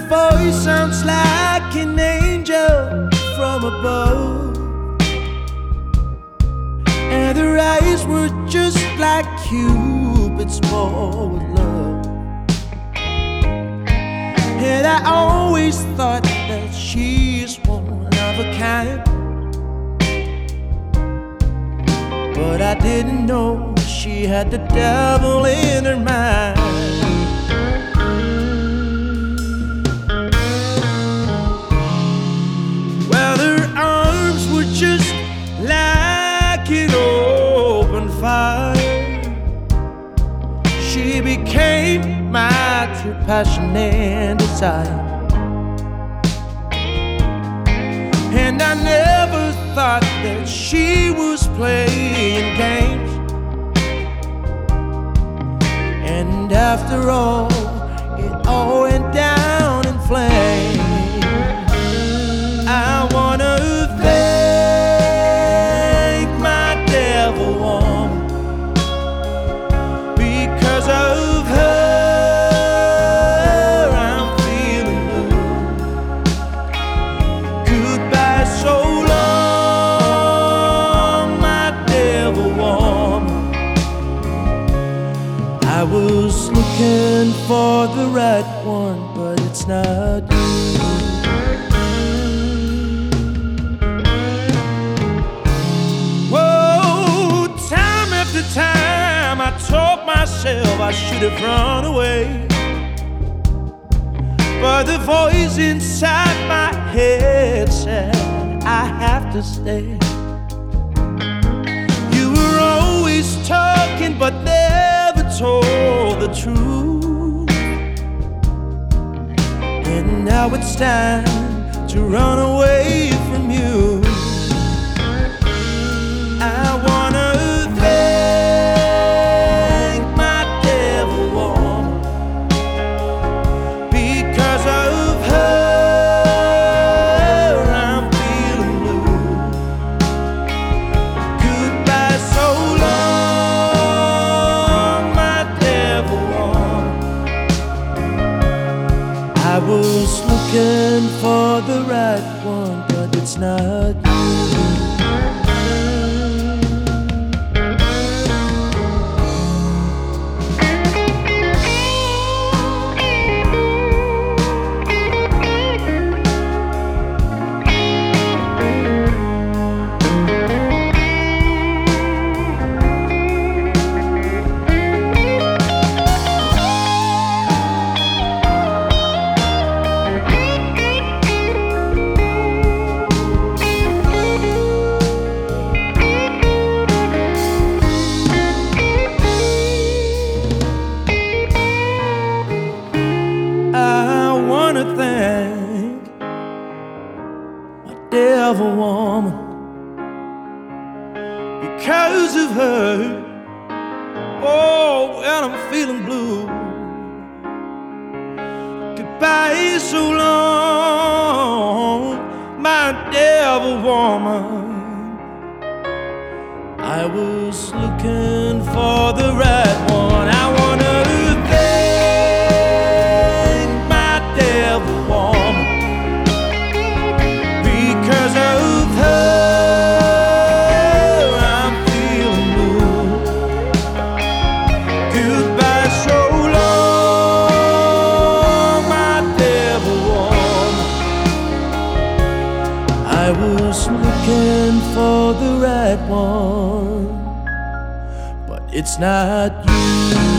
voice sounds like an angel from above, and her eyes were just like Cupid's bow with love. And I always thought that she's one of a kind, but I didn't know she had the devil in her mind. Well, her arms were just like an open fire. She became my true passion and desire. And I never thought that she was playing games. And after all, it all went down in flames. I wanna thank my devil woman, because of her I'm feeling blue. Goodbye so long, my devil woman. I was looking for the right one, but it's not you. Whoa, time after time I told myself I should have run away, but the voice inside my head said I have to stay. You were always talking but never told the truth, and now it's time to run away from you. I wanna thank my devil woman, because of her I'm feeling blue. Goodbye so long, my devil woman. I was looking for the right one, but it's not you. Thank my devil woman, because of her, oh, well, I'm feeling blue. Goodbye so long, my devil woman. I was looking for the right one. I wanna I was looking for the right one, but it's not you.